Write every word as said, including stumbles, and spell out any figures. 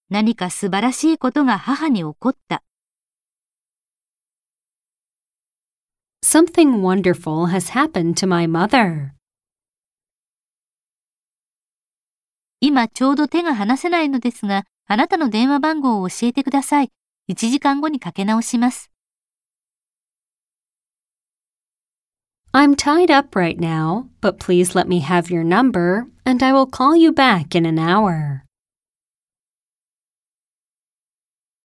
何か素晴らしいことが母に起こった。 Something wonderful has happened to my mother. 今ちょうど手が離せないのですが、あなたの電話番号を教えてください。いちじかんごにかけ直します。 I'm tied up right now, but please let me have your number, and I will call you back in an hour.